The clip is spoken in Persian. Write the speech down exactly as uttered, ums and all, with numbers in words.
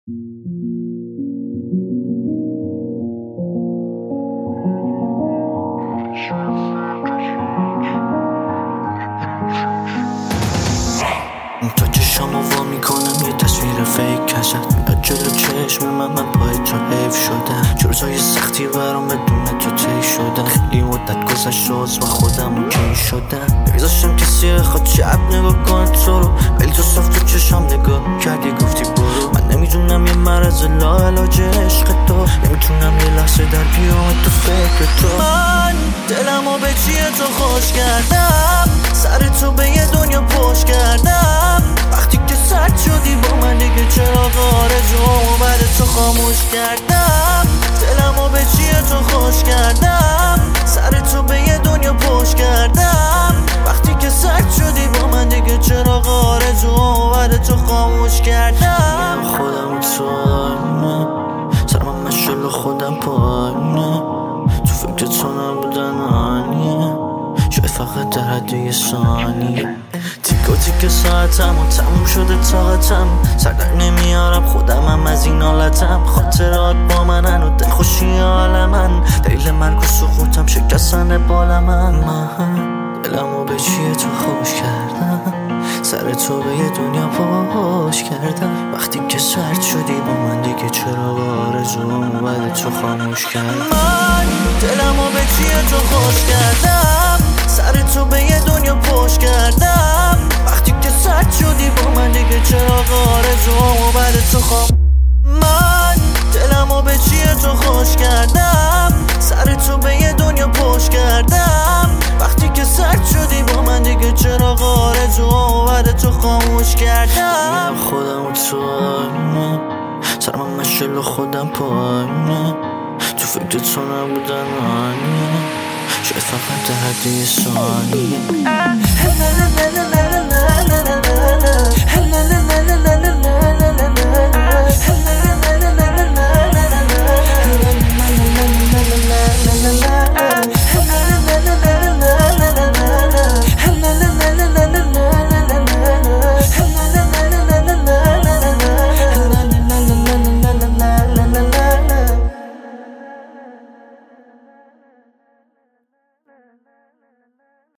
تا چشامو وا میکنم یه تصویر فیک ازت میاد جلو چشم من من پای تو حیف شدم چه روزای سختی برام بدون تو طی شدن خیلی مدت گذشت و عضو خودم اوکی شدم نمیذاشتم کسی بخواد شب نگاه کنه تو رو ولی تو صاف تو چشام نگاه کردی گفتی برو من نمیدونم یه مرض لاعلاج عشق تو نمیتونم یه لحظه در بیام تو فکر تو من دلمو به چیه تو خوش کردم سر تو به یه دنیا پشت کردم وقتی که سرد شدی با من دیگه چراغ آرزوامو بعد تو خاموش کردم دلمو به چیه تو خوش کردم سر تو به یه دنیا پشت کردم وقتی که سرد شدی با من دیگه چراغ آرزوامو بعد تو خاموش کردم خودم تو آینه سر من مشل خودم پایینه تو فکر تو نبودن آنیه شاید فقط در حد یه ثانیه تیکا تیک ساعتم و تموم شده طاقتم سر در نمیارم خودمم از این حالتم خاطرات با منن و دلخوشی حال من دلیل مرگ و سقوطم شکستن بال من من دلمو به چیه تو خوش کردم سر تو به یه دنیا پاش کردم وقتی که سرد شدی با من دیگه چرا آرزوام بعد تو خاموش کردم من دلمو به چیه تو خوش کردم سر تو به یه دنیا پشت کردم وقتی که سرد شدی با من دیگه چرا آرزوام بعد تو خام من دلمو به چیه تو خوش کردم سر تو به یه دنیا پشت کردم وقتی که سرد شدی با من دیگه چرا آرزوام بعد تو خاموش کردم خودم تو آینه سر من مشل خودم پایینه تو فکر تو نبودن آنیه شاید فقط در حد یه ثانیه